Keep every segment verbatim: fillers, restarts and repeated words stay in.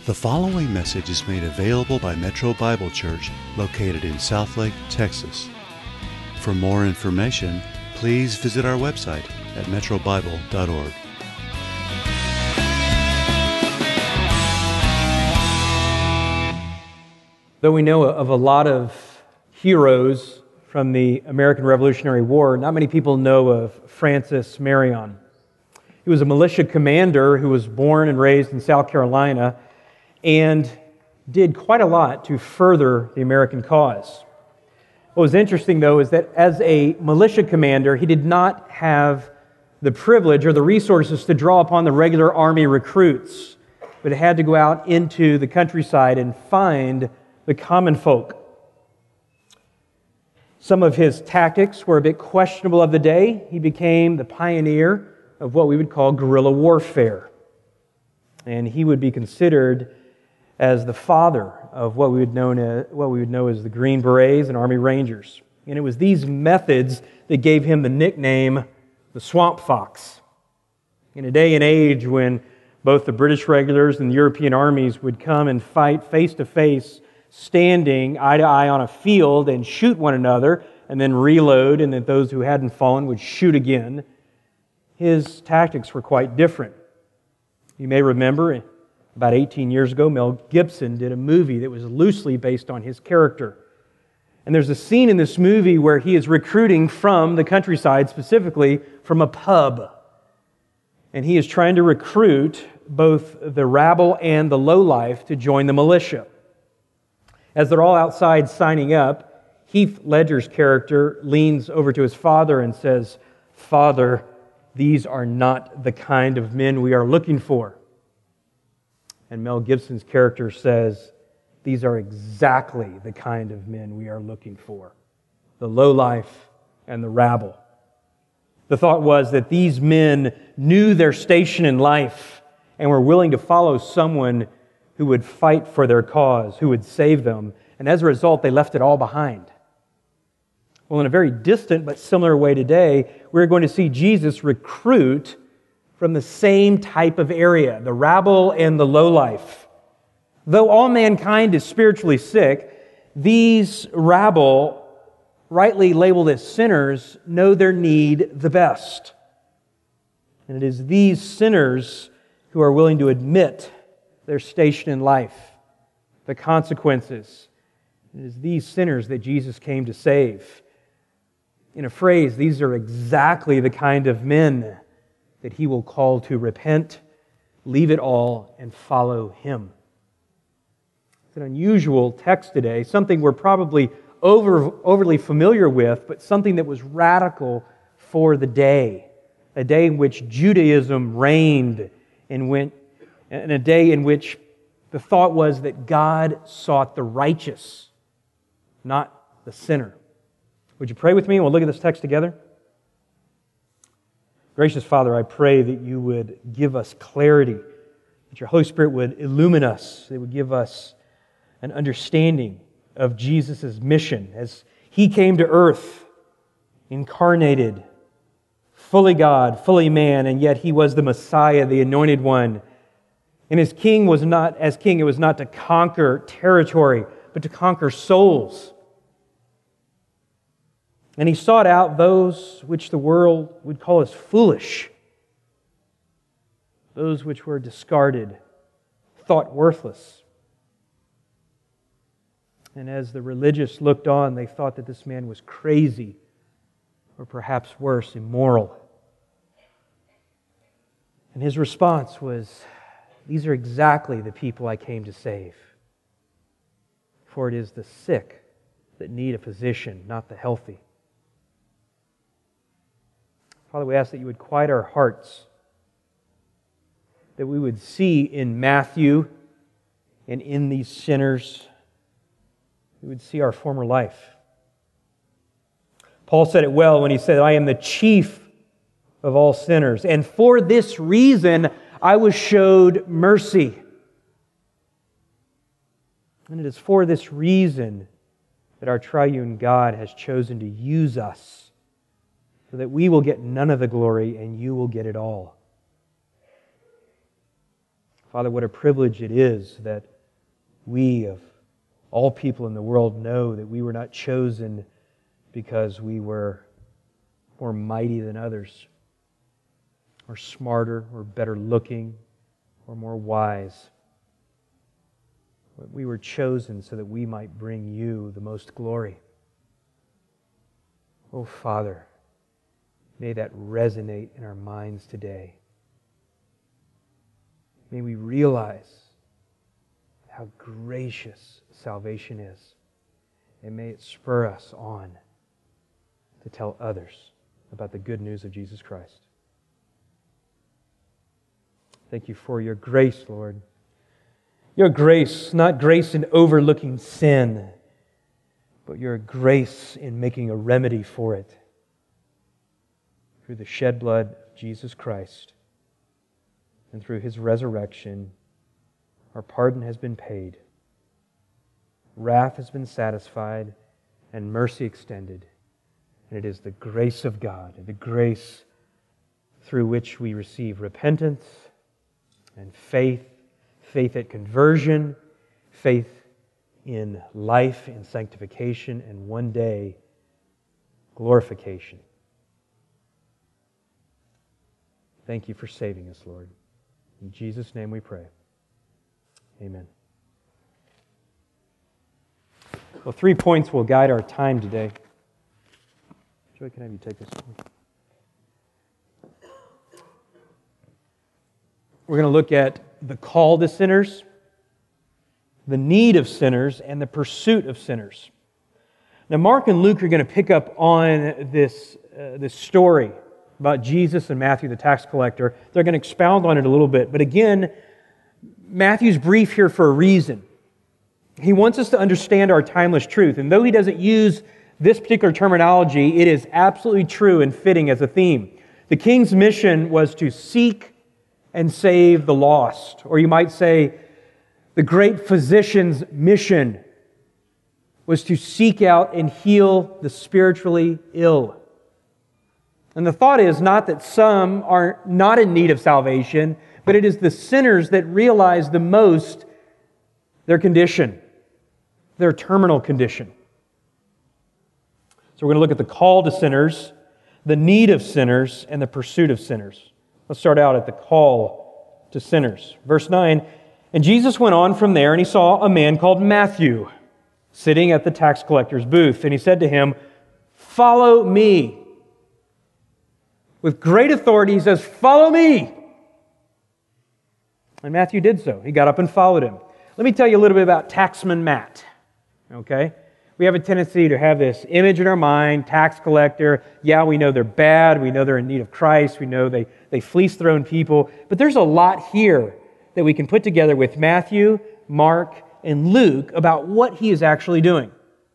The following message is made available by Metro Bible Church, located in Southlake, Texas. For more information, please visit our website at metro bible dot org. Though we know of a lot of heroes from the American Revolutionary War, not many people know of Francis Marion. He was a militia commander who was born and raised in South Carolina and did quite a lot to further the American cause. What was interesting, though, is that as a militia commander, he did not have the privilege or the resources to draw upon the regular army recruits, but had to go out into the countryside and find the common folk. Some of his tactics were a bit questionable of the day. He became the pioneer of what we would call guerrilla warfare. And he would be considered as the father of what we would know as, what we would know as the Green Berets and Army Rangers. And it was these methods that gave him the nickname the Swamp Fox. In a day and age when both the British regulars and the European armies would come and fight face to face, standing eye to eye on a field and shoot one another and then reload, and that those who hadn't fallen would shoot again, his tactics were quite different. You may remember about eighteen years ago, Mel Gibson did a movie that was loosely based on his character. And there's a scene in this movie where he is recruiting from the countryside, specifically from a pub. And he is trying to recruit both the rabble and the lowlife to join the militia. As they're all outside signing up, Heath Ledger's character leans over to his father and says, "Father, these are not the kind of men we are looking for." And Mel Gibson's character says, "These are exactly the kind of men we are looking for, the lowlife and the rabble." The thought was that these men knew their station in life and were willing to follow someone who would fight for their cause, who would save them. And as a result, they left it all behind. Well, in a very distant but similar way today, we're going to see Jesus recruit from the same type of area, the rabble and the lowlife. Though all mankind is spiritually sick, these rabble, rightly labeled as sinners, know their need the best. And it is these sinners who are willing to admit their station in life, the consequences. It is these sinners that Jesus came to save. In a phrase, these are exactly the kind of men that He will call to repent, leave it all, and follow Him. It's an unusual text today, something we're probably over, overly familiar with, but something that was radical for the day, a day in which Judaism reigned and went in a day in which the thought was that God sought the righteous, not the sinner. Would you pray with me and we'll look at this text together? Gracious Father, I pray that You would give us clarity, that Your Holy Spirit would illumine us, that it would give us an understanding of Jesus' mission as He came to earth, incarnated, fully God, fully man, and yet He was the Messiah, the Anointed One. And His king was not, as king, it was not to conquer territory, but to conquer souls. And He sought out those which the world would call as foolish, those which were discarded, thought worthless. And as the religious looked on, they thought that this man was crazy, or perhaps worse, immoral. And His response was, "These are exactly the people I came to save. For it is the sick that need a physician, not the healthy." Father, we ask that You would quiet our hearts, that we would see in Matthew and in these sinners, we would see our former life. Paul said it well when he said, "I am the chief of all sinners, and for this reason I was showed mercy." And it is for this reason that our triune God has chosen to use us, so that we will get none of the glory and You will get it all. Father, what a privilege it is that we, of all people in the world, know that we were not chosen because we were more mighty than others, or smarter, or better looking, or more wise. But we were chosen so that we might bring you the most glory. Oh, Father, may that resonate in our minds today. May we realize how gracious salvation is, and may it spur us on to tell others about the good news of Jesus Christ. Thank you for your grace, Lord. Your grace, not grace in overlooking sin, but your grace in making a remedy for it through the shed blood of Jesus Christ. And through His resurrection, our pardon has been paid, wrath has been satisfied, and mercy extended. And it is the grace of God, the grace through which we receive repentance and faith, faith at conversion, faith in life, in sanctification, and one day, glorification. Thank you for saving us, Lord. In Jesus' name we pray. Amen. Well, three points will guide our time today. Joy, can I have you take this one? We're going to look at the call to sinners, the need of sinners, and the pursuit of sinners. Now, Mark and Luke are going to pick up on this, uh, this story about Jesus and Matthew, the tax collector. They're going to expound on it a little bit. But again, Matthew's brief here for a reason. He wants us to understand our timeless truth. And though he doesn't use this particular terminology, it is absolutely true and fitting as a theme. The king's mission was to seek and save the lost. Or you might say, the great physician's mission was to seek out and heal the spiritually ill. And the thought is not that some are not in need of salvation, but it is the sinners that realize the most their condition, their terminal condition. So we're going to look at the call to sinners, the need of sinners, and the pursuit of sinners. Let's start out at the call to sinners. Verse nine, and Jesus went on from there, and he saw a man called Matthew sitting at the tax collector's booth. And he said to him, "Follow me." With great authority, he says, "Follow me." And Matthew did so. He got up and followed him. Let me tell you a little bit about Taxman Matt. Okay? We have a tendency to have this image in our mind, tax collector. Yeah, we know they're bad. We know they're in need of Christ. We know they, they fleece their own people. But there's a lot here that we can put together with Matthew, Mark, and Luke about what he is actually doing.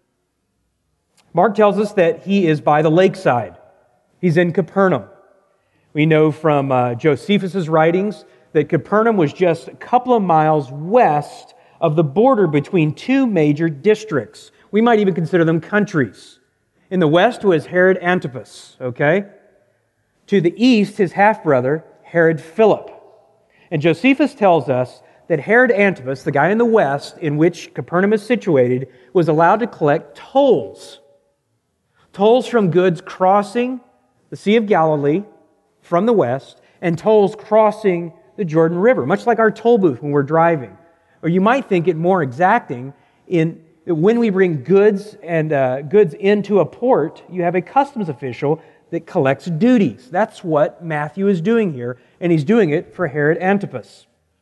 Mark tells us that he is by the lakeside. He's in Capernaum. We know from uh, Josephus' writings that Capernaum was just a couple of miles west of the border between two major districts. We might even consider them countries. In the west was Herod Antipas, okay? To the east, his half-brother, Herod Philip. And Josephus tells us that Herod Antipas, the guy in the west in which Capernaum is situated, was allowed to collect tolls. Tolls from goods crossing the Sea of Galilee from the west, and tolls crossing the Jordan River, much like our toll booth when we're driving. Or you might think it more exacting in when we bring goods and uh, goods into a port, you have a customs official that collects duties. That's what Matthew is doing here, and he's doing it for Herod Antipas.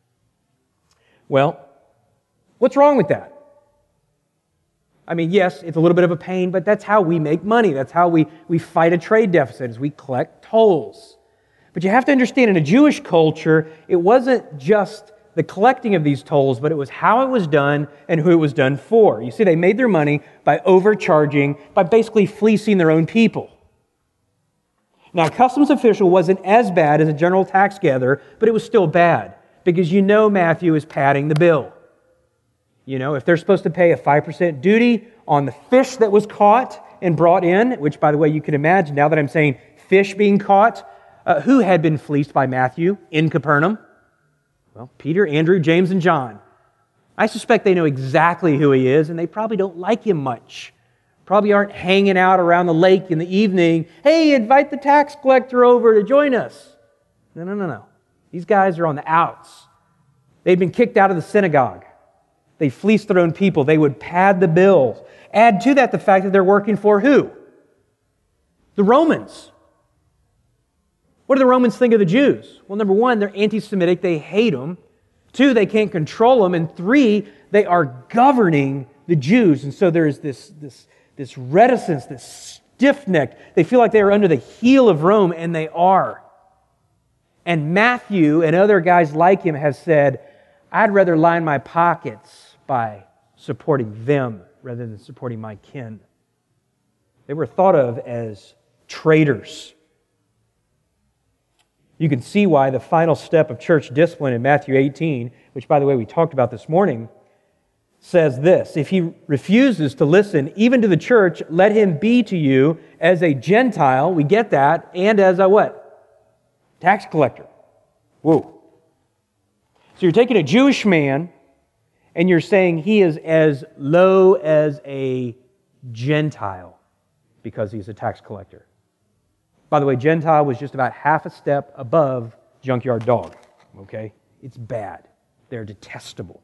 Well, what's wrong with that? I mean, yes, it's a little bit of a pain, but that's how we make money. That's how we, we fight a trade deficit, is we collect tolls. But you have to understand, in a Jewish culture, it wasn't just the collecting of these tolls, but it was how it was done and who it was done for. You see, they made their money by overcharging, by basically fleecing their own people. Now, a customs official wasn't as bad as a general tax gatherer, but it was still bad, because you know Matthew is padding the bill. You know, if they're supposed to pay a five percent duty on the fish that was caught and brought in, which, by the way, you can imagine, now that I'm saying fish being caught, uh, who had been fleeced by Matthew in Capernaum? Well, Peter, Andrew, James, and John. I suspect they know exactly who he is, and they probably don't like him much. Probably aren't hanging out around the lake in the evening. Hey, invite the tax collector over to join us. No, no, no, no. These guys are on the outs. They've been kicked out of the synagogue. They fleeced their own people. They would pad the bills. Add to that the fact that they're working for who? The Romans. What do the Romans think of the Jews? Well, number one, they're anti-Semitic. They hate them. Two, they can't control them. And three, they are governing the Jews. And so there is this, this, this reticence, this stiff-necked. They feel like they are under the heel of Rome, and they are. And Matthew and other guys like him have said, I'd rather line my pockets by supporting them rather than supporting my kin. They were thought of as traitors. You can see why the final step of church discipline in Matthew eighteen, which, by the way, we talked about this morning, says this: if he refuses to listen even to the church, let him be to you as a Gentile, we get that, and as a what? Tax collector. Whoa. So you're taking a Jewish man and you're saying he is as low as a Gentile because he's a tax collector. By the way, Gentile was just about half a step above junkyard dog. Okay? It's bad. They're detestable.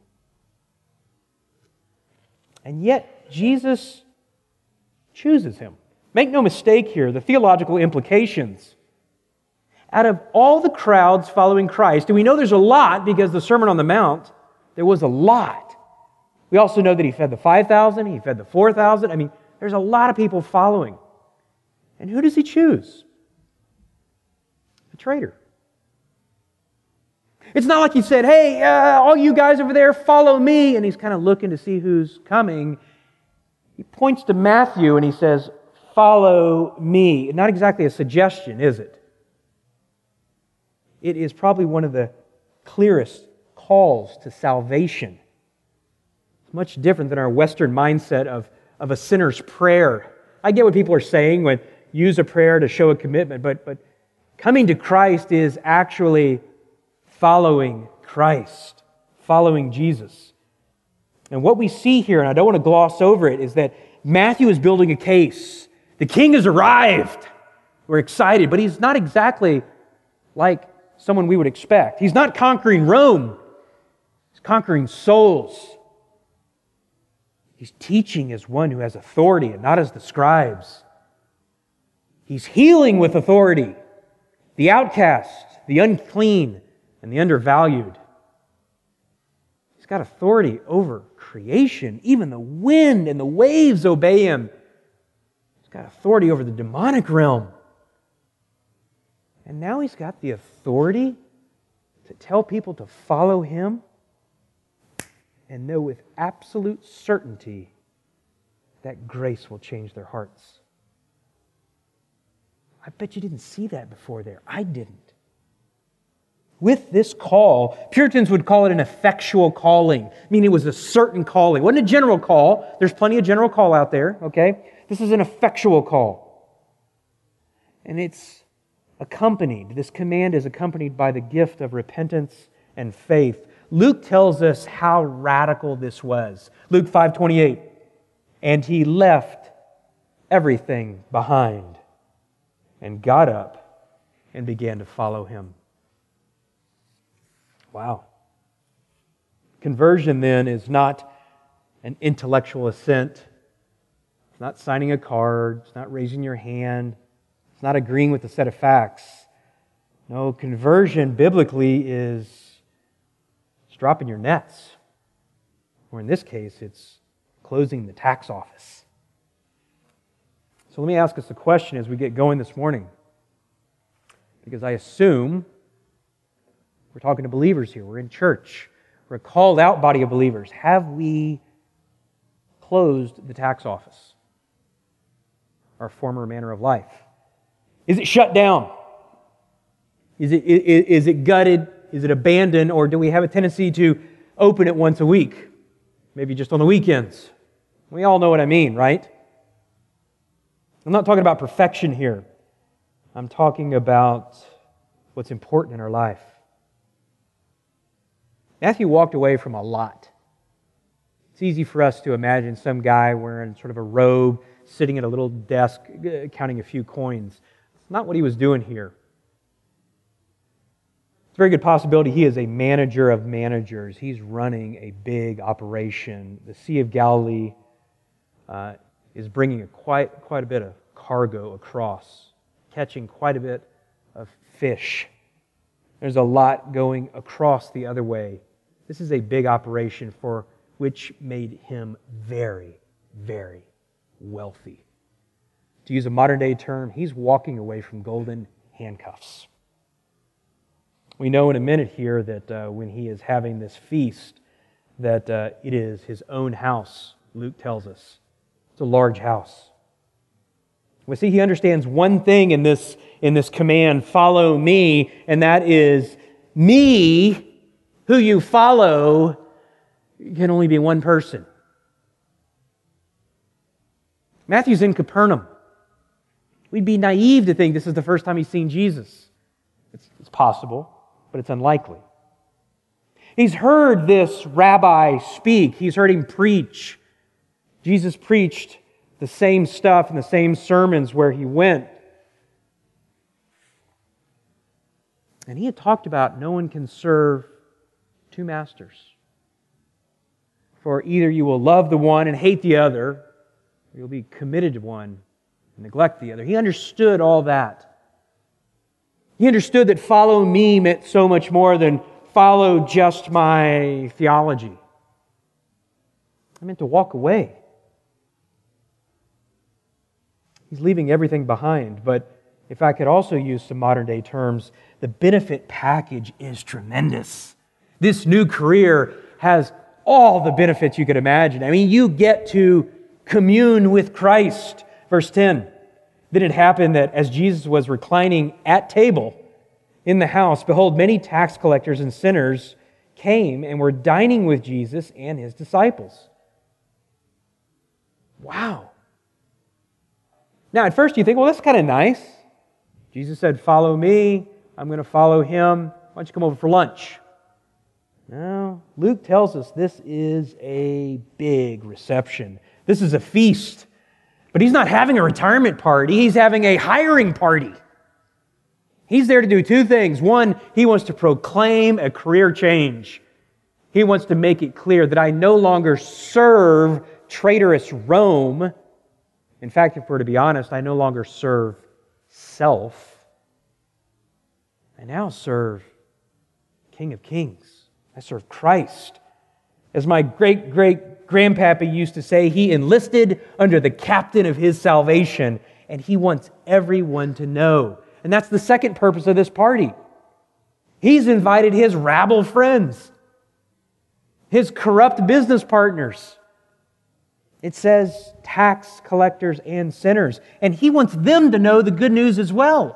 And yet, Jesus chooses him. Make no mistake here, the theological implications. Out of all the crowds following Christ, and we know there's a lot because the Sermon on the Mount, there was a lot. We also know that he fed the five thousand, he fed the four thousand. I mean, there's a lot of people following. And who does he choose? The traitor. It's not like he said, hey, uh, all you guys over there, follow me. And he's kind of looking to see who's coming. He points to Matthew and he says, follow me. Not exactly a suggestion, is it? It is probably one of the clearest calls to salvation. It's much different than our Western mindset of, of a sinner's prayer. I get what people are saying when use a prayer to show a commitment, but, but coming to Christ is actually following Christ, following Jesus. And what we see here, and I don't want to gloss over it, is that Matthew is building a case. The king has arrived. We're excited, but he's not exactly like someone we would expect. He's not conquering Rome. He's conquering souls. He's teaching as one who has authority and not as the scribes. He's healing with authority the outcast, the unclean, and the undervalued. He's got authority over creation. Even the wind and the waves obey him. He's got authority over the demonic realm. And now he's got the authority to tell people to follow him and know with absolute certainty that grace will change their hearts. I bet you didn't see that before there. I didn't. With this call, Puritans would call it an effectual calling, meaning it was a certain calling. It wasn't a general call. There's plenty of general call out there, okay? This is an effectual call. And it's accompanied, this command is accompanied by the gift of repentance and faith. Luke tells us how radical this was. Luke five twenty-eight, and he left everything behind and got up and began to follow him. Wow. Conversion then is not an intellectual assent. It's not signing a card. It's not raising your hand. It's not agreeing with a set of facts. No, conversion biblically is it's dropping your nets. Or in this case, it's closing the tax office. So let me ask us a question as we get going this morning. Because I assume we're talking to believers here. We're in church. We're a called out body of believers. Have we closed the tax office? Our former manner of life. Is it shut down? Is it, is, is it gutted? Is it abandoned? Or do we have a tendency to open it once a week? Maybe just on the weekends. We all know what I mean, right? I'm not talking about perfection here. I'm talking about what's important in our life. Matthew walked away from a lot. It's easy for us to imagine some guy wearing sort of a robe, sitting at a little desk, counting a few coins. It's not what he was doing here. It's a very good possibility he is a manager of managers. He's running a big operation. The Sea of Galilee uh, is bringing a quite, quite a bit of cargo across, catching quite a bit of fish. There's a lot going across the other way. This is a big operation for which made him very, very wealthy. To use a modern-day term, he's walking away from golden handcuffs. We know in a minute here that uh, when he is having this feast, that uh, it is his own house, Luke tells us. It's a large house. We see he understands one thing in this, in this command, follow me, and that is me, who you follow, can only be one person. Matthew's in Capernaum. We'd be naive to think this is the first time he's seen Jesus. It's, it's possible, but it's unlikely. He's heard this rabbi speak. He's heard him preach. Jesus preached the same stuff in the same sermons where he went. And he had talked about no one can serve two masters. For either you will love the one and hate the other, or you'll be committed to one and neglect the other. He understood all that. He understood that follow me meant so much more than follow just my theology. I meant to walk away. He's leaving everything behind, but if I could also use some modern day terms, the benefit package is tremendous. This new career has all the benefits you could imagine. I mean, you get to commune with Christ. Verse ten. Then it happened that as Jesus was reclining at table in the house, behold, many tax collectors and sinners came and were dining with Jesus and His disciples. Wow. Now, at first you think, well, that's kind of nice. Jesus said, follow me. I'm going to follow Him. Why don't you come over for lunch? No, Luke tells us this is a big reception. This is a feast. But He's not having a retirement party. He's having a hiring party. He's there to do two things. One, He wants to proclaim a career change. He wants to make it clear that I no longer serve traitorous Rome. In fact, if we're to be honest, I no longer serve self. I now serve King of Kings. I serve Christ. As my great-great-grandpappy used to say, he enlisted under the captain of his salvation, and he wants everyone to know. And that's the second purpose of this party. He's invited his rabble friends, his corrupt business partners. It says tax collectors and sinners, and he wants them to know the good news as well.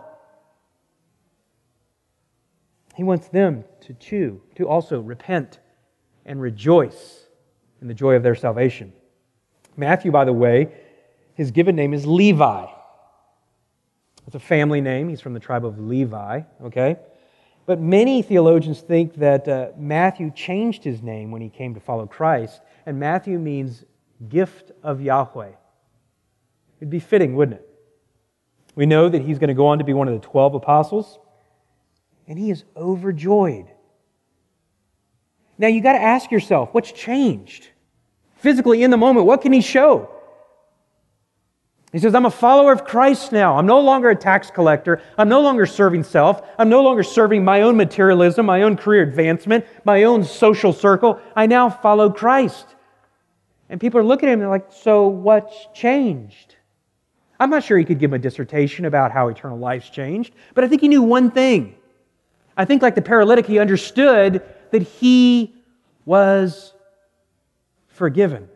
He wants them to chew, to also repent and rejoice in the joy of their salvation. Matthew, by the way, his given name is Levi. It's a family name. He's from the tribe of Levi, okay? But many theologians think that uh, Matthew changed his name when he came to follow Christ, and Matthew means gift of Yahweh. It'd be fitting, wouldn't it? We know that he's going to go on to be one of the twelve apostles, and he is overjoyed. Now, you got to ask yourself, what's changed? Physically, in the moment, what can he show? He says, I'm a follower of Christ now. I'm no longer a tax collector. I'm no longer serving self. I'm no longer serving my own materialism, my own career advancement, my own social circle. I now follow Christ. And people are looking at him and they're like, so what's changed? I'm not sure he could give him a dissertation about how eternal life's changed, but I think he knew one thing. I think like the paralytic, he understood that he was forgiven.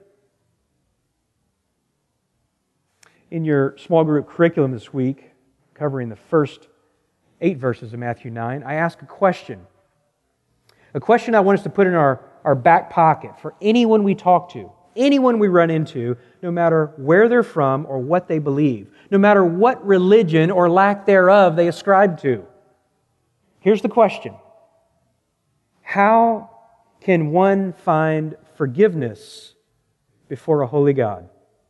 In your small group curriculum this week, covering the first eight verses of Matthew nine, I ask a question. A question I want us to put in our, our back pocket for anyone we talk to, anyone we run into, no matter where they're from or what they believe, no matter what religion or lack thereof they ascribe to. Here's the question. How can one find forgiveness before a holy God?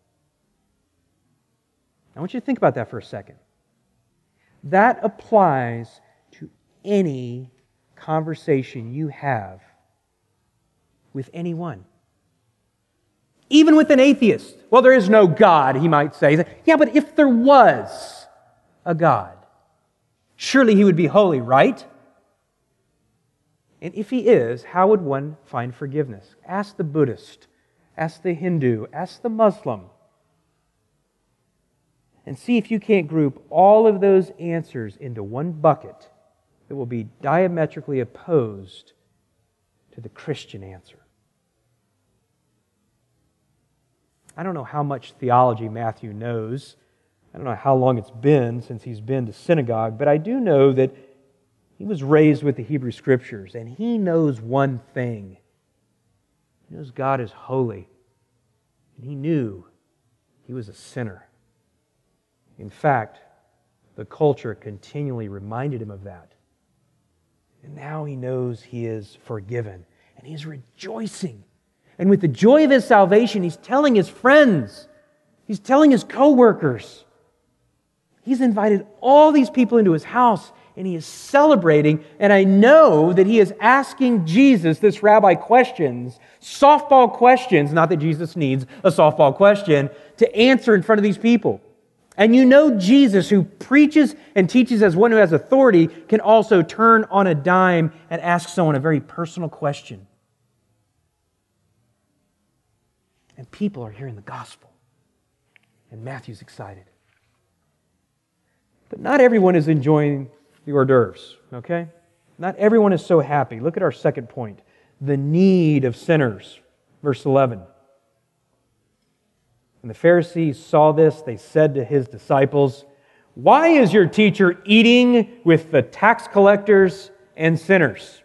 I want you to think about that for a second. That applies to any conversation you have with anyone. Even with an atheist. Well, there is no God, he might say. Yeah, but if there was a God, surely He would be holy, right? And if He is, how would one find forgiveness? Ask the Buddhist, ask the Hindu, ask the Muslim, and see if you can't group all of those answers into one bucket that will be diametrically opposed to the Christian answer. I don't know how much theology Matthew knows. I don't know how long it's been since he's been to synagogue, but I do know that he was raised with the Hebrew Scriptures, and he knows one thing. He knows God is holy, and he knew he was a sinner. In fact, the culture continually reminded him of that. And now he knows he is forgiven, and he's rejoicing. And with the joy of his salvation, he's telling his friends, he's telling his co-workers. He's invited all these people into his house, and he is celebrating. And I know that he is asking Jesus, this rabbi, questions, softball questions, not that Jesus needs a softball question, to answer in front of these people. And you know Jesus, who preaches and teaches as one who has authority, can also turn on a dime and ask someone a very personal question. And people are hearing the gospel. And Matthew's excited. But not everyone is enjoying the hors d'oeuvres, okay? Not everyone is so happy. Look at our second point. The need of sinners. Verse eleven. When the Pharisees saw this, they said to His disciples, "Why is your teacher eating with the tax collectors and sinners?"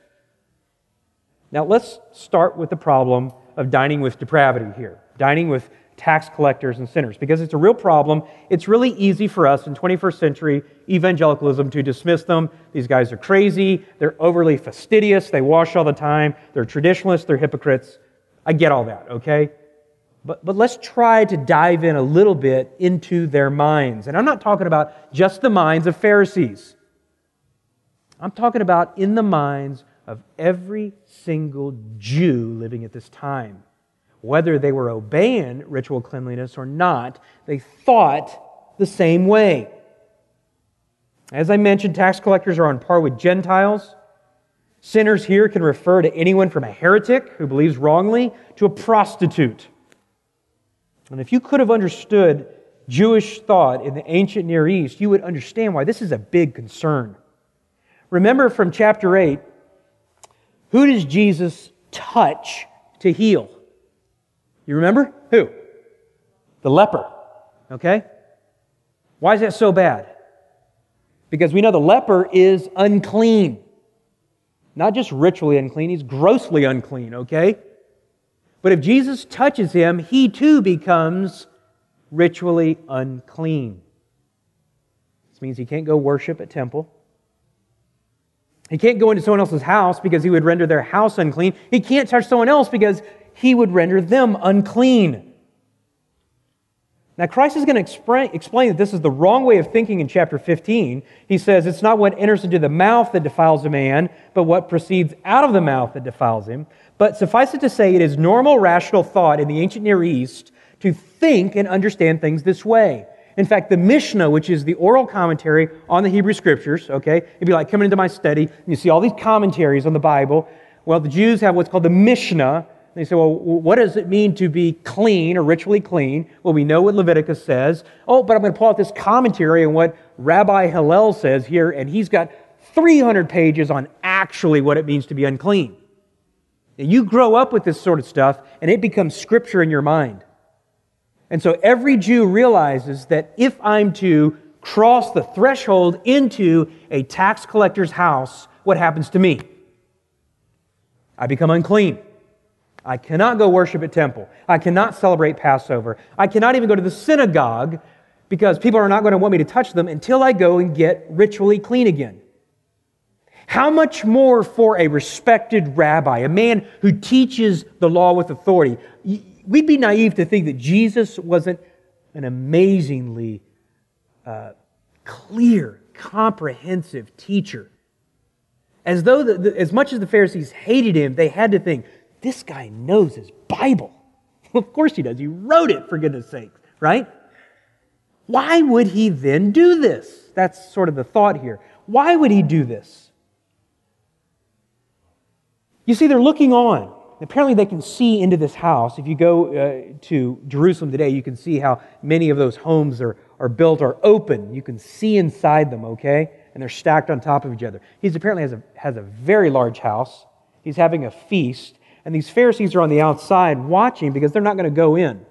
Now let's start with the problem of dining with depravity here. Dining with tax collectors and sinners, because it's a real problem. It's really easy for us in twenty-first century evangelicalism to dismiss them. These guys are crazy. They're overly fastidious. They wash all the time. They're traditionalists. They're hypocrites. I get all that, okay? But, but let's try to dive in a little bit into their minds. And I'm not talking about just the minds of Pharisees. I'm talking about in the minds of every single Jew living at this time. Whether they were obeying ritual cleanliness or not, they thought the same way. As I mentioned, tax collectors are on par with Gentiles. Sinners here can refer to anyone from a heretic who believes wrongly to a prostitute. And if you could have understood Jewish thought in the ancient Near East, you would understand why this is a big concern. Remember from chapter eight, who does Jesus touch to heal? You remember? Who? The leper. Okay? Why is that so bad? Because we know the leper is unclean. Not just ritually unclean, he's grossly unclean, okay? But if Jesus touches him, he too becomes ritually unclean. This means he can't go worship at temple. He can't go into someone else's house because he would render their house unclean. He can't touch someone else because he would render them unclean. Now, Christ is going to explain, explain that this is the wrong way of thinking in chapter fifteen. He says it's not what enters into the mouth that defiles a man, but what proceeds out of the mouth that defiles him. But suffice it to say, it is normal, rational thought in the ancient Near East to think and understand things this way. In fact, the Mishnah, which is the oral commentary on the Hebrew Scriptures, okay? It'd be like coming into my study, and you see all these commentaries on the Bible. Well, the Jews have what's called the Mishnah. They say, well, what does it mean to be clean or ritually clean? Well, we know what Leviticus says. Oh, but I'm going to pull out this commentary on what Rabbi Hillel says here, and he's got three hundred pages on actually what it means to be unclean. Now, you grow up with this sort of stuff, and it becomes Scripture in your mind. And so every Jew realizes that if I'm to cross the threshold into a tax collector's house, what happens to me? I become unclean. I cannot go worship at temple. I cannot celebrate Passover. I cannot even go to the synagogue because people are not going to want me to touch them until I go and get ritually clean again. How much more for a respected rabbi, a man who teaches the law with authority? We'd be naive to think that Jesus wasn't an amazingly uh, clear, comprehensive teacher. As though, the, the, as much as the Pharisees hated him, they had to think, this guy knows his Bible. Well, of course he does. He wrote it, for goodness sake, right? Why would he then do this? That's sort of the thought here. Why would he do this? You see, they're looking on. Apparently they can see into this house. If you go uh, to Jerusalem today, you can see how many of those homes are, are built, are open. You can see inside them, okay? And they're stacked on top of each other. He's apparently has a, has a very large house. He's having a feast. And these Pharisees are on the outside watching because they're not going to go in.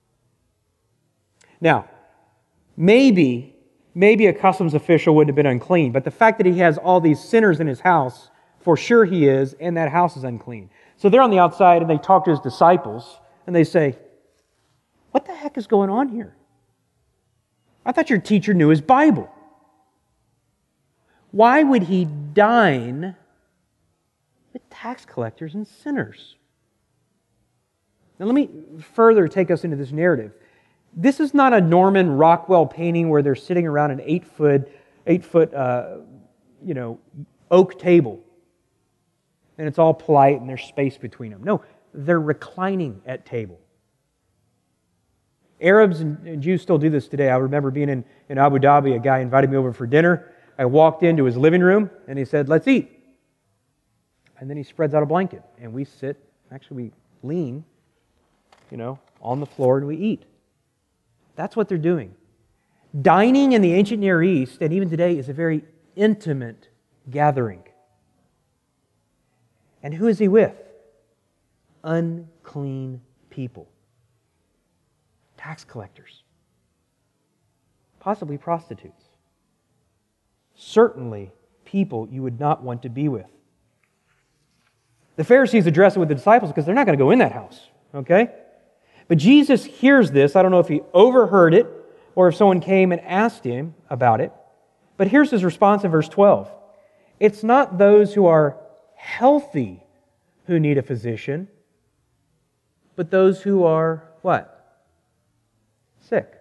Now, maybe, maybe a customs official wouldn't have been unclean, but the fact that he has all these sinners in his house, for sure he is, and that house is unclean. So they're on the outside and they talk to his disciples and they say, what the heck is going on here? I thought your teacher knew his Bible. Why would he dine with tax collectors and sinners? Now let me further take us into this narrative. This is not a Norman Rockwell painting where they're sitting around an eight foot, eight foot, uh, you know, oak table. And it's all polite and there's space between them. No, they're reclining at table. Arabs and Jews still do this today. I remember being in, in Abu Dhabi, a guy invited me over for dinner. I walked into his living room and he said, let's eat. And then he spreads out a blanket and we sit, actually we lean, you know, on the floor and we eat. That's what they're doing. Dining in the ancient Near East, and even today, is a very intimate gathering. And who is he with? Unclean people. Tax collectors. Possibly prostitutes. Certainly people you would not want to be with. The Pharisees address it with the disciples because they're not going to go in that house. Okay? But Jesus hears this. I don't know if he overheard it or if someone came and asked him about it. But here's his response in verse twelve. It's not those who are healthy who need a physician, but those who are what? Sick.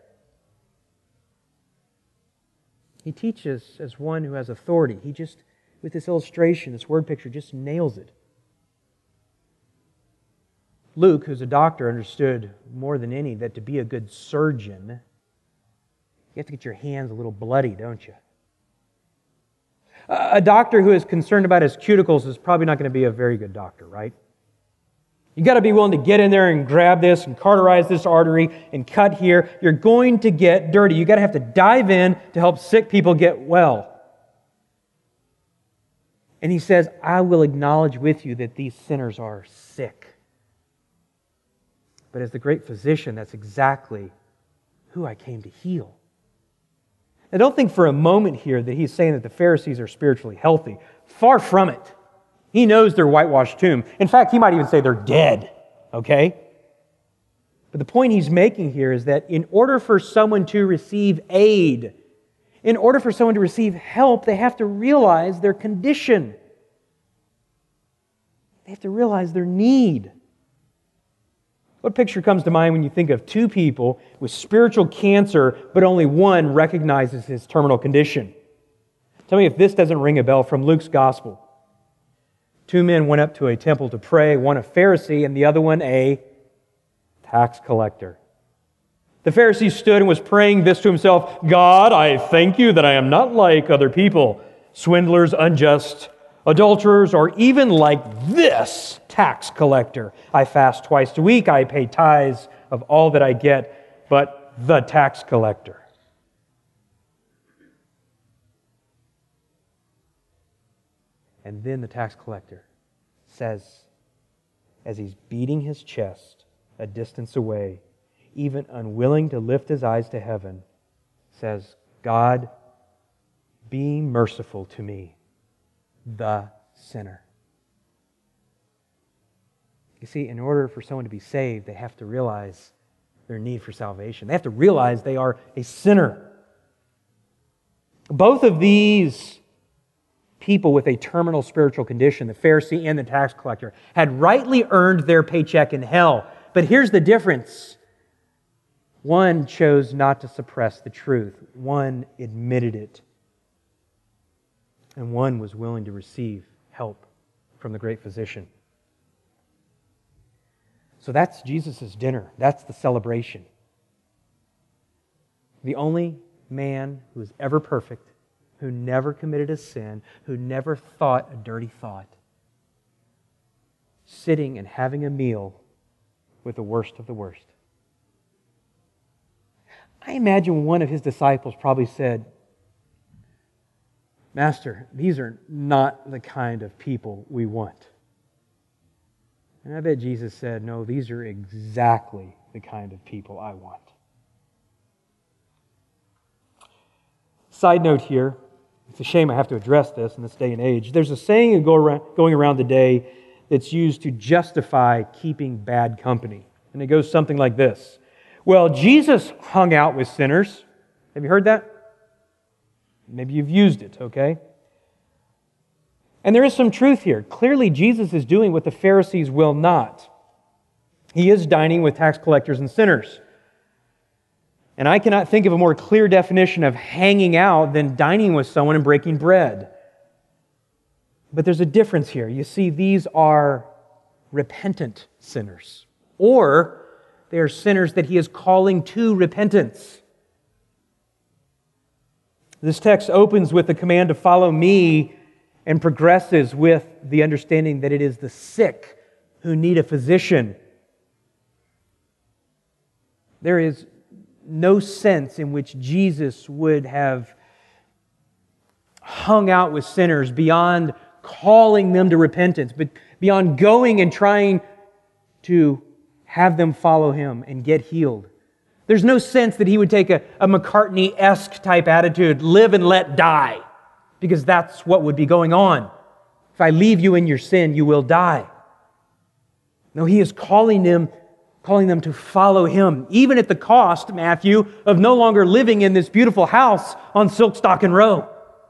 He teaches as one who has authority. He just, with this illustration, this word picture, just nails it. Luke, who's a doctor, understood more than any that to be a good surgeon, you have to get your hands a little bloody, don't you? A doctor who is concerned about his cuticles is probably not going to be a very good doctor, right? You've got to be willing to get in there and grab this and cauterize this artery and cut here. You're going to get dirty. You've got to have to dive in to help sick people get well. And he says, I will acknowledge with you that these sinners are sick. But as the great physician, that's exactly who I came to heal. Now, don't think for a moment here that he's saying that the Pharisees are spiritually healthy. Far from it. He knows their whitewashed tomb. In fact, he might even say they're dead. Okay? But the point he's making here is that in order for someone to receive aid, in order for someone to receive help, they have to realize their condition. They have to realize their need. What picture comes to mind when you think of two people with spiritual cancer, but only one recognizes his terminal condition? Tell me if this doesn't ring a bell from Luke's Gospel. Two men went up to a temple to pray, one a Pharisee and the other one a tax collector. The Pharisee stood and was praying this to himself, God, I thank you that I am not like other people, swindlers, unjust, adulterers, or even like this tax collector. I fast twice a week. I pay tithes of all that I get, but the tax collector. And then the tax collector says, as he's beating his chest a distance away, even unwilling to lift his eyes to heaven, says, God, be merciful to me, the sinner. You see, in order for someone to be saved, they have to realize their need for salvation. They have to realize they are a sinner. Both of these people with a terminal spiritual condition, the Pharisee and the tax collector, had rightly earned their paycheck in hell. But here's the difference. One chose not to suppress the truth. One admitted it. And one was willing to receive help from the great physician. So that's Jesus' dinner. That's the celebration. The only man who is ever perfect, who never committed a sin, who never thought a dirty thought, sitting and having a meal with the worst of the worst. I imagine one of his disciples probably said, "Master, these are not the kind of people we want." And I bet Jesus said, "No, these are exactly the kind of people I want." Side note here, it's a shame I have to address this in this day and age. There's a saying going around today that's used to justify keeping bad company. And it goes something like this. Well, Jesus hung out with sinners. Have you heard that? Maybe you've used it, okay? And there is some truth here. Clearly, Jesus is doing what the Pharisees will not. He is dining with tax collectors and sinners. And I cannot think of a more clear definition of hanging out than dining with someone and breaking bread. But there's a difference here. You see, these are repentant sinners. Or they are sinners that He is calling to repentance. This text opens with the command to follow me and progresses with the understanding that it is the sick who need a physician. There is no sense in which Jesus would have hung out with sinners beyond calling them to repentance, but beyond going and trying to have them follow Him and get healed. There's no sense that He would take a, a McCartney-esque type attitude, live and let die, because that's what would be going on. If I leave you in your sin, you will die. No, He is calling them, calling them to follow Him, even at the cost, Matthew, of no longer living in this beautiful house on Silkstocking Row.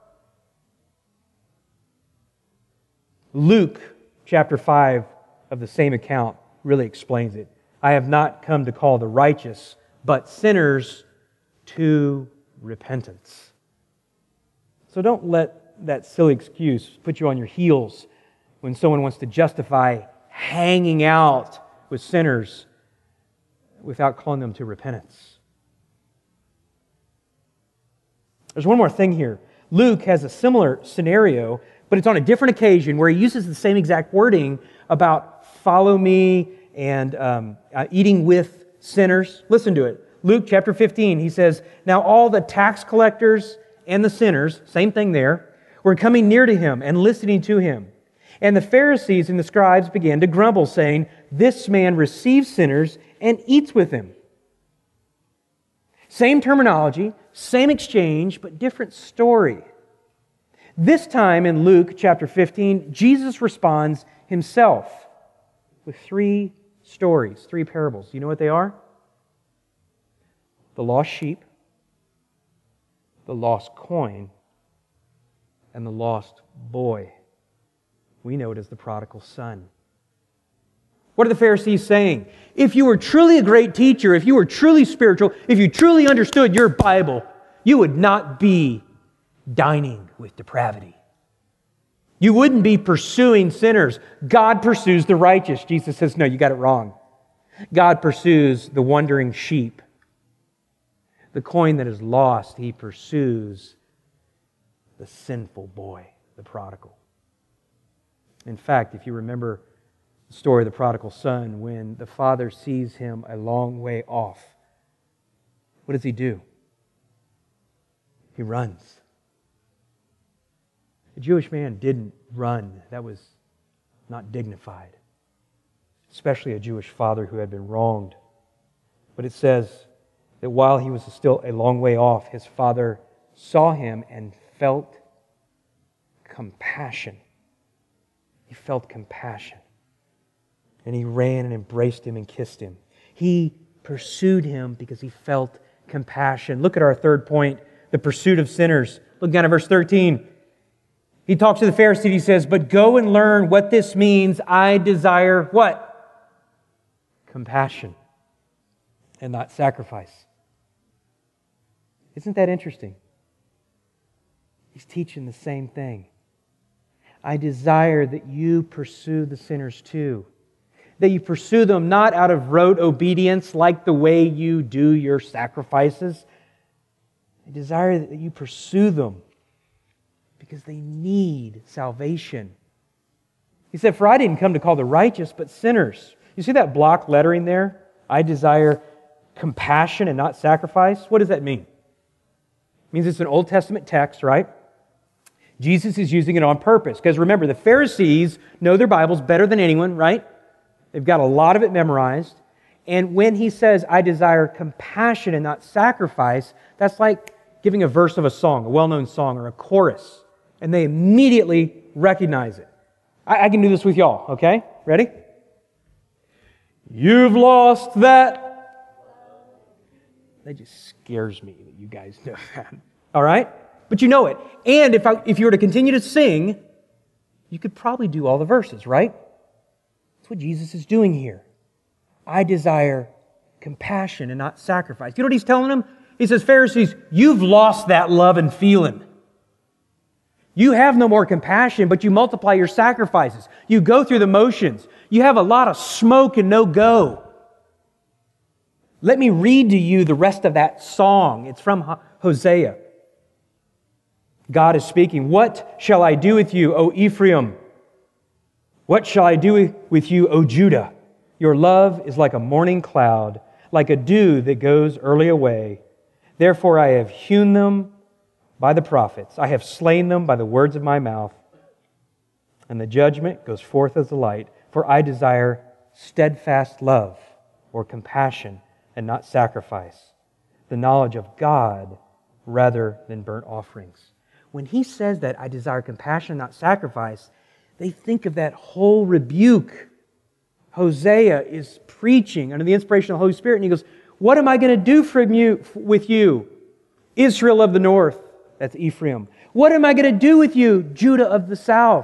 Luke chapter five of the same account really explains it. I have not come to call the righteous, but sinners to repentance. So don't let that silly excuse put you on your heels when someone wants to justify hanging out with sinners without calling them to repentance. There's one more thing here. Luke has a similar scenario, but it's on a different occasion where he uses the same exact wording about follow me and um, uh, eating with sinners. Listen to it. Luke chapter fifteen, he says, "Now all the tax collectors and the sinners," same thing there, "were coming near to him and listening to him. And the Pharisees and the scribes began to grumble, saying, 'This man receives sinners and eats with them.'" Same terminology, same exchange, but different story. This time in Luke chapter fifteen, Jesus responds Himself with three stories, three parables. You know what they are? The lost sheep, the lost coin, and the lost boy. We know it as the prodigal son. What are the Pharisees saying? If you were truly a great teacher, if you were truly spiritual, if you truly understood your Bible, you would not be dining with depravity. You wouldn't be pursuing sinners. God pursues the righteous. Jesus says, no, you got it wrong. God pursues the wandering sheep. The coin that is lost, He pursues the sinful boy, the prodigal. In fact, if you remember the story of the prodigal son, when the father sees him a long way off, what does he do? He runs. The Jewish man didn't run. That was not dignified, especially a Jewish father who had been wronged. But it says that while he was still a long way off, his father saw him and felt compassion. He felt compassion. And he ran and embraced him and kissed him. He pursued him because he felt compassion. Look at our third point, the pursuit of sinners. Look down at verse thirteen. He talks to the Pharisees, he says, but go and learn what this means. I desire what? Compassion and not sacrifice. Isn't that interesting? He's teaching the same thing. I desire that you pursue the sinners too. That you pursue them not out of rote obedience like the way you do your sacrifices. I desire that you pursue them because they need salvation. He said, for I didn't come to call the righteous, but sinners. You see that block lettering there? I desire compassion and not sacrifice. What does that mean? It means it's an Old Testament text, right? Jesus is using it on purpose. Because remember, the Pharisees know their Bibles better than anyone, right? They've got a lot of it memorized. And when he says, I desire compassion and not sacrifice, that's like giving a verse of a song, a well-known song, or a chorus. And they immediately recognize it. I, I can do this with y'all, okay? Ready? You've lost that. That just scares me that you guys know that. All right? But you know it. And if I, if you were to continue to sing, you could probably do all the verses, right? That's what Jesus is doing here. I desire compassion and not sacrifice. You know what he's telling them? He says, Pharisees, you've lost that love and feeling. You have no more compassion, but you multiply your sacrifices. You go through the motions. You have a lot of smoke and no go. Let me read to you the rest of that song. It's from Hosea. God is speaking. What shall I do with you, O Ephraim? What shall I do with you, O Judah? Your love is like a morning cloud, like a dew that goes early away. Therefore I have hewn them by the prophets. I have slain them by the words of my mouth. And the judgment goes forth as the light. For I desire steadfast love or compassion and not sacrifice, the knowledge of God rather than burnt offerings. When he says that, I desire compassion, not sacrifice, they think of that whole rebuke. Hosea is preaching under the inspiration of the Holy Spirit, and he goes, what am I going to do from you, with you, Israel of the north? That's Ephraim. What am I going to do with you, Judah of the south?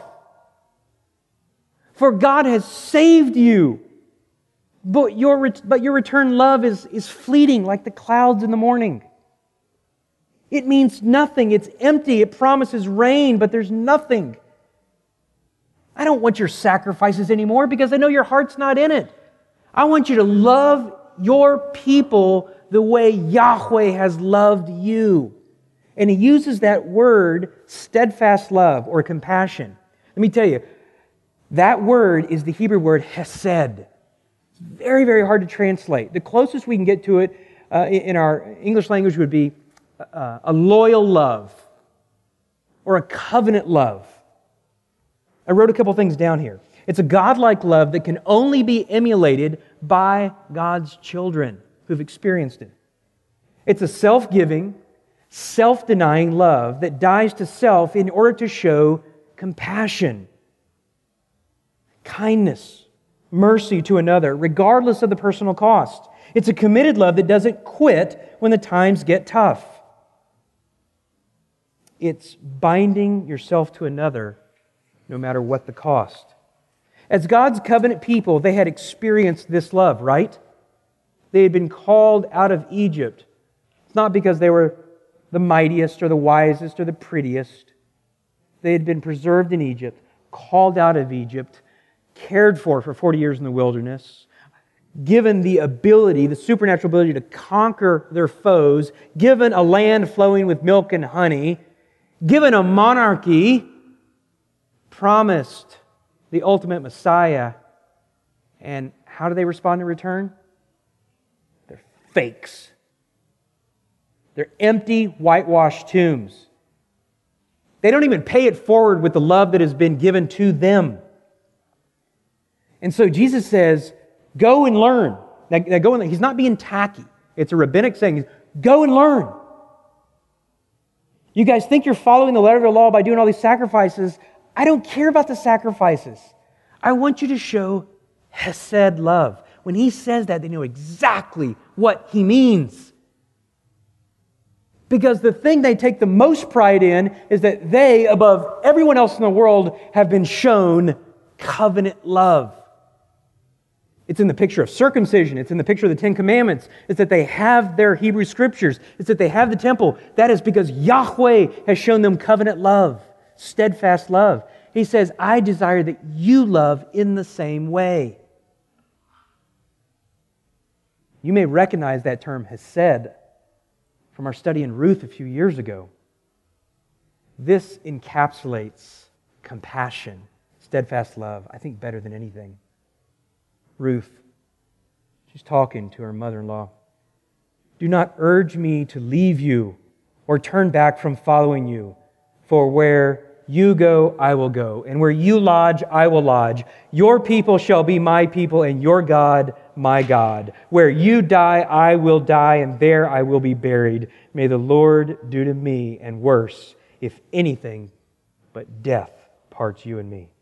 For God has saved you, but your, but your return love is, is fleeting like the clouds in the morning. It means nothing. It's empty. It promises rain, but there's nothing. I don't want your sacrifices anymore because I know your heart's not in it. I want you to love your people the way Yahweh has loved you. And he uses that word, steadfast love or compassion. Let me tell you, that word is the Hebrew word hesed. It's very, very hard to translate. The closest we can get to it uh, in our English language would be uh, a loyal love or a covenant love. I wrote a couple things down here. It's a godlike love that can only be emulated by God's children who've experienced it. It's a self-giving, self-denying love that dies to self in order to show compassion, kindness, mercy to another, regardless of the personal cost. It's a committed love that doesn't quit when the times get tough. It's binding yourself to another no matter what the cost. As God's covenant people, they had experienced this love, right? They had been called out of Egypt. It's not because they were the mightiest or the wisest or the prettiest. They had been preserved in Egypt, called out of Egypt, cared for for forty years in the wilderness, given the ability, the supernatural ability to conquer their foes, given a land flowing with milk and honey, given a monarchy, promised the ultimate Messiah. And how do they respond in return? They're fakes. They're empty, whitewashed tombs. They don't even pay it forward with the love that has been given to them. And so Jesus says, go and learn. Now, now go and learn. He's not being tacky. It's a rabbinic saying, go and learn. You guys think you're following the letter of the law by doing all these sacrifices. I don't care about the sacrifices. I want you to show hesed love. When he says that, they know exactly what he means. Because the thing they take the most pride in is that they, above everyone else in the world, have been shown covenant love. It's in the picture of circumcision. It's in the picture of the Ten Commandments. It's that they have their Hebrew Scriptures. It's that they have the temple. That is because Yahweh has shown them covenant love, steadfast love. He says, I desire that you love in the same way. You may recognize that term hesed from our study in Ruth a few years ago. This encapsulates compassion, steadfast love, I think better than anything. Ruth, she's talking to her mother-in-law. Do not urge me to leave you or turn back from following you, for where you go, I will go, and where you lodge, I will lodge. Your people shall be my people, and your God, my God. Where you die, I will die, and there I will be buried. May the Lord do to me, and worse, if anything but death parts you and me.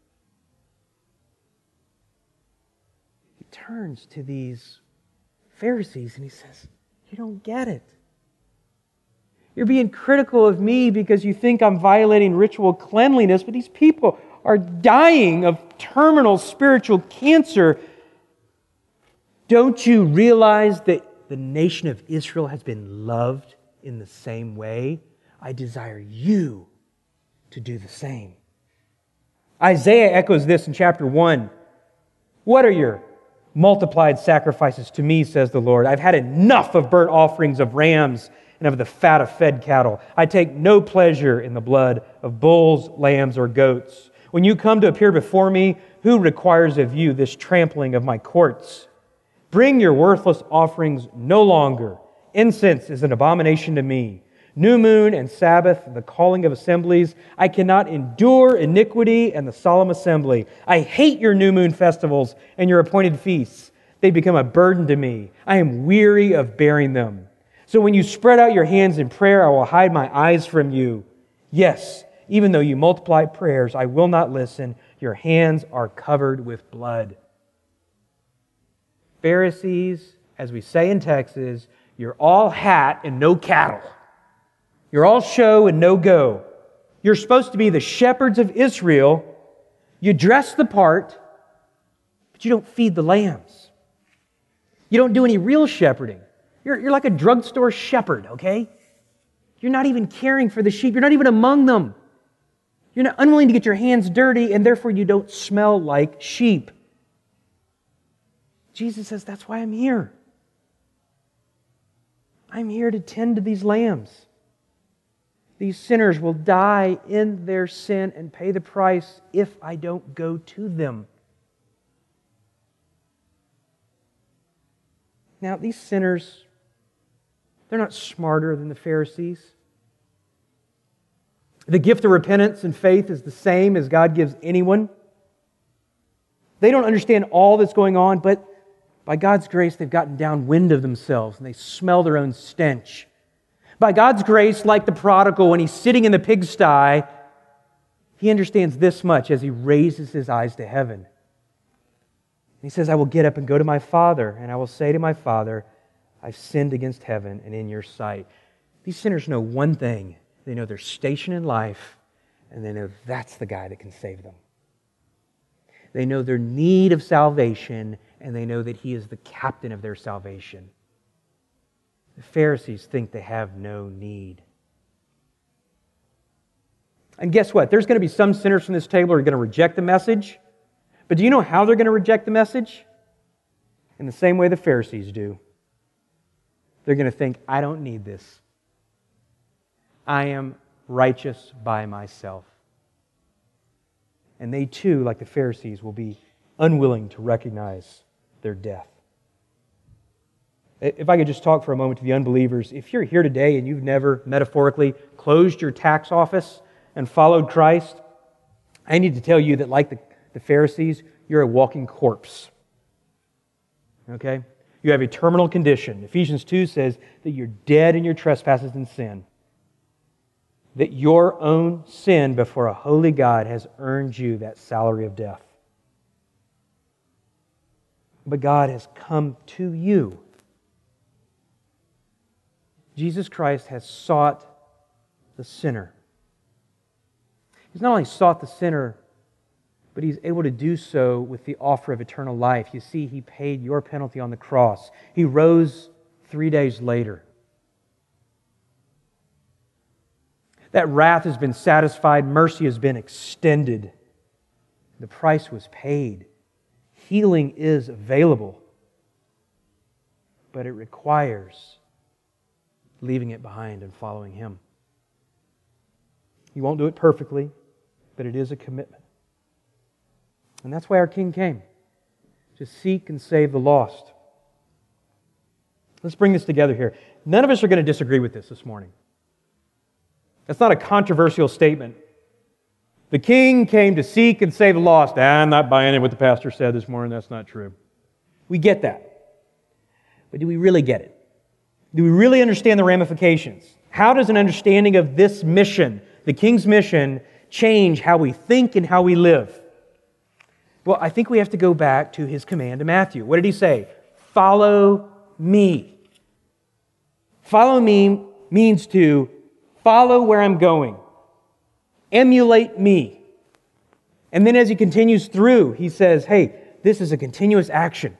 He turns to these Pharisees and he says, you don't get it. You're being critical of me because you think I'm violating ritual cleanliness, but these people are dying of terminal spiritual cancer. Don't you realize that the nation of Israel has been loved in the same way? I desire you to do the same. Isaiah echoes this in chapter one. What are your multiplied sacrifices to me, says the Lord? I've had enough of burnt offerings of rams and of the fat of fed cattle. I take no pleasure in the blood of bulls, lambs, or goats. When you come to appear before me, who requires of you this trampling of my courts? Bring your worthless offerings no longer. Incense is an abomination to me. New moon and Sabbath, the calling of assemblies. I cannot endure iniquity and the solemn assembly. I hate your new moon festivals and your appointed feasts. They become a burden to me. I am weary of bearing them. So when you spread out your hands in prayer, I will hide my eyes from you. Yes, even though you multiply prayers, I will not listen. Your hands are covered with blood. Pharisees, as we say in Texas, you're all hat and no cattle. You're all show and no go. You're supposed to be the shepherds of Israel. You dress the part, but you don't feed the lambs. You don't do any real shepherding. You're, you're like a drugstore shepherd, okay? You're not even caring for the sheep. You're not even among them. You're not unwilling to get your hands dirty, and therefore you don't smell like sheep. Jesus says, that's why I'm here. I'm here to tend to these lambs. These sinners will die in their sin and pay the price if I don't go to them. Now, these sinners, they're not smarter than the Pharisees. The gift of repentance and faith is the same as God gives anyone. They don't understand all that's going on, but by God's grace, they've gotten downwind of themselves and they smell their own stench. By God's grace, like the prodigal, when he's sitting in the pigsty, he understands this much as he raises his eyes to heaven. He says, I will get up and go to my Father, and I will say to my Father, I've sinned against heaven and in your sight. These sinners know one thing. They know their station in life, and they know that's the guy that can save them. They know their need of salvation, and they know that He is the captain of their salvation. The Pharisees think they have no need. And guess what? There's going to be some sinners from this table who are going to reject the message. But do you know how they're going to reject the message? In the same way the Pharisees do. They're going to think, I don't need this. I am righteous by myself. And they too, like the Pharisees, will be unwilling to recognize their death. If I could just talk for a moment to the unbelievers, if you're here today and you've never metaphorically closed your tax office and followed Christ, I need to tell you that like the, the Pharisees, you're a walking corpse. Okay? You have a terminal condition. Ephesians two says that you're dead in your trespasses and sin. That your own sin before a holy God has earned you that salary of death. But God has come to you. Jesus Christ has sought the sinner. He's not only sought the sinner, but He's able to do so with the offer of eternal life. You see, He paid your penalty on the cross. He rose three days later. That wrath has been satisfied. Mercy has been extended. The price was paid. Healing is available. But it requires leaving it behind and following Him. He won't do it perfectly, but it is a commitment. And that's why our King came, to seek and save the lost. Let's bring this together here. None of us are going to disagree with this this morning. That's not a controversial statement. The King came to seek and save the lost. Ah, I'm not buying it what the pastor said this morning. That's not true. We get that. But do we really get it? Do we really understand the ramifications? How does an understanding of this mission, the King's mission, change how we think and how we live? Well, I think we have to go back to His command to Matthew. What did He say? Follow me. Follow me means to follow where I'm going. Emulate me. And then as He continues through, He says, hey, this is a continuous action.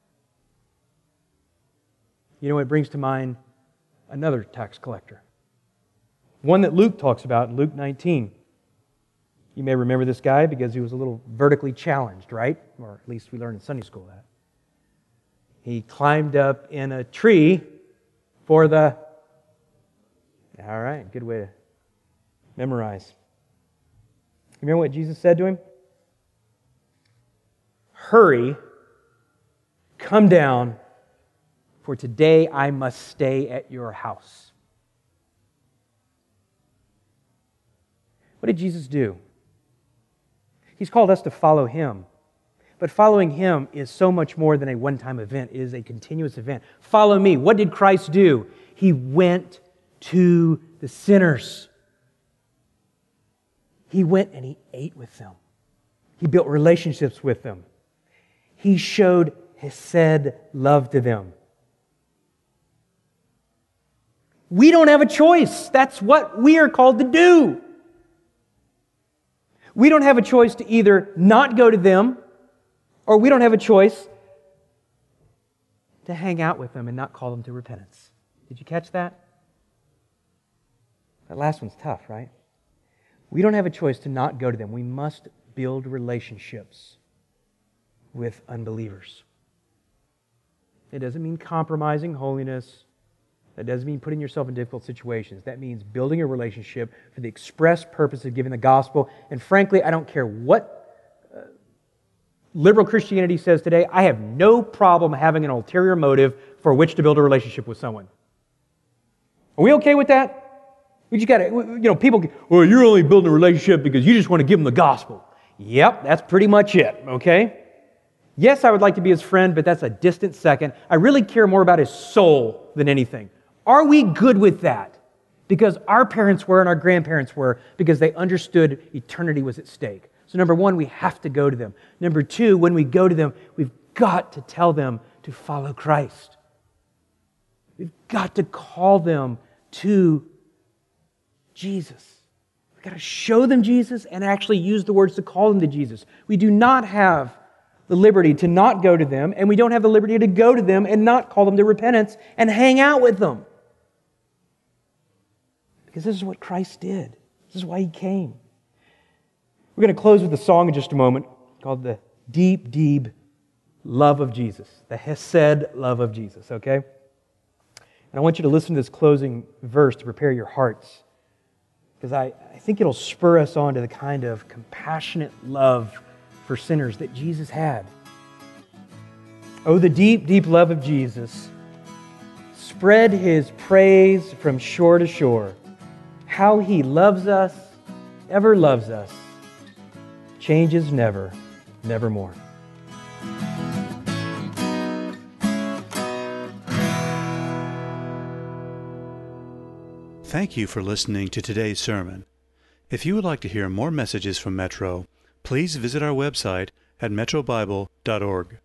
You know, it brings to mind another tax collector. One that Luke talks about in Luke nineteen. You may remember this guy because he was a little vertically challenged, right? Or at least we learned in Sunday school that. He climbed up in a tree for the... All right, good way to memorize. Remember what Jesus said to him? Hurry, come down, for today I must stay at your house. What did Jesus do? He's called us to follow Him. But following Him is so much more than a one-time event. It is a continuous event. Follow me. What did Christ do? He went to the sinners. He went and He ate with them. He built relationships with them. He showed Hesed love to them. We don't have a choice. That's what we are called to do. We don't have a choice to either not go to them, or we don't have a choice to hang out with them and not call them to repentance. Did you catch that? That last one's tough, right? We don't have a choice to not go to them. We must build relationships with unbelievers. It doesn't mean compromising holiness. That doesn't mean putting yourself in difficult situations. That means building a relationship for the express purpose of giving the gospel. And frankly, I don't care what uh, liberal Christianity says today. I have no problem having an ulterior motive for which to build a relationship with someone. Are we okay with that? We just got to, you know, people, well, you're only building a relationship because you just want to give them the gospel. Yep, that's pretty much it, okay? Yes, I would like to be his friend, but that's a distant second. I really care more about his soul than anything. Are we good with that? Because our parents were and our grandparents were, because they understood eternity was at stake. So number one, we have to go to them. Number two, when we go to them, we've got to tell them to follow Christ. We've got to call them to Jesus. We've got to show them Jesus and actually use the words to call them to Jesus. We do not have the liberty to not go to them, and we don't have the liberty to go to them and not call them to repentance and hang out with them. Because this is what Christ did. This is why He came. We're going to close with a song in just a moment called the Deep, Deep Love of Jesus. The Hesed Love of Jesus, okay? And I want you to listen to this closing verse to prepare your hearts. Because I, I think it'll spur us on to the kind of compassionate love for sinners that Jesus had. Oh, the deep, deep love of Jesus. Spread His praise from shore to shore. How He loves us, ever loves us. Changes never, nevermore. Thank you for listening to today's sermon. If you would like to hear more messages from Metro, please visit our website at metro bible dot org.